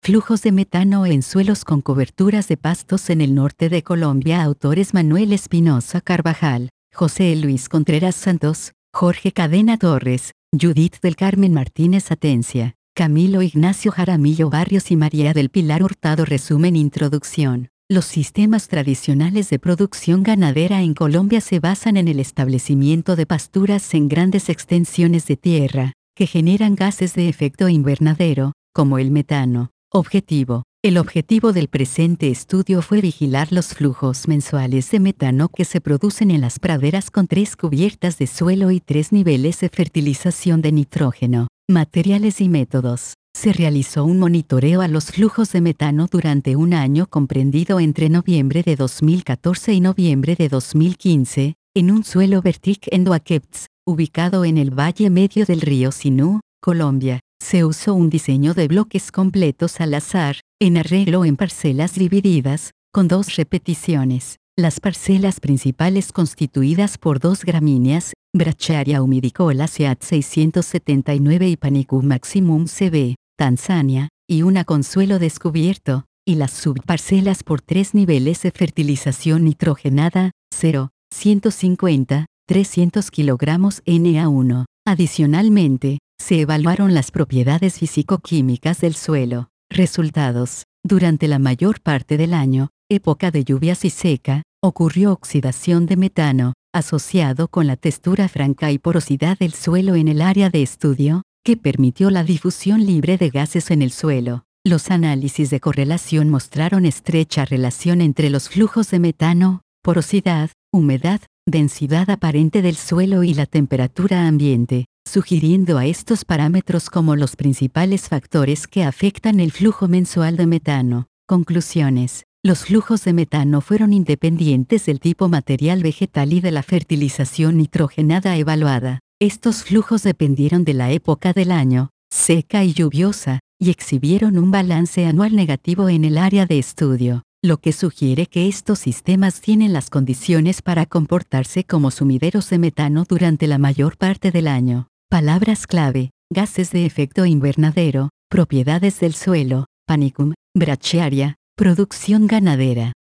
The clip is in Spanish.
Flujos de metano en suelos con coberturas de pastos en el norte de Colombia. Autores: Manuel Espinosa Carvajal, José Luis Contreras Santos, Jorge Cadena Torres, Judith del Carmen Martínez Atencia, Camilo Ignacio Jaramillo Barrios y María del Pilar Hurtado. Resumen. Introducción. Los sistemas tradicionales de producción ganadera en Colombia se basan en el establecimiento de pasturas en grandes extensiones de tierra, que generan gases de efecto invernadero, como el metano. Objetivo. El objetivo del presente estudio fue vigilar los flujos mensuales de metano que se producen en las praderas con 3 cubiertas de suelo y 3 niveles de fertilización de nitrógeno. Materiales y métodos. Se realizó un monitoreo a los flujos de metano durante un año comprendido entre noviembre de 2014 y noviembre de 2015, en un suelo Vertic en Duaqueps, ubicado en el valle medio del río Sinú, Colombia. Se usó un diseño de bloques completos al azar, en arreglo en parcelas divididas, con 2 repeticiones. Las parcelas principales constituidas por 2 gramíneas, Brachiaria humidicola Seat 679 y Panicum maximum CB, Tanzania, y una con suelo descubierto, y las subparcelas por 3 niveles de fertilización nitrogenada, 0, 150, 300 kilogramos NA1. Adicionalmente, se evaluaron las propiedades físico-químicas del suelo. Resultados. Durante la mayor parte del año, época de lluvias y seca, ocurrió oxidación de metano, asociado con la textura franca y porosidad del suelo en el área de estudio, que permitió la difusión libre de gases en el suelo. Los análisis de correlación mostraron estrecha relación entre los flujos de metano, porosidad, humedad, densidad aparente del suelo y la temperatura ambiente, sugiriendo a estos parámetros como los principales factores que afectan el flujo mensual de metano. Conclusiones. Los flujos de metano fueron independientes del tipo material vegetal y de la fertilización nitrogenada evaluada. Estos flujos dependieron de la época del año, seca y lluviosa, y exhibieron un balance anual negativo en el área de estudio, lo que sugiere que estos sistemas tienen las condiciones para comportarse como sumideros de metano durante la mayor parte del año. Palabras clave: gases de efecto invernadero, propiedades del suelo, Panicum, Brachiaria, producción ganadera.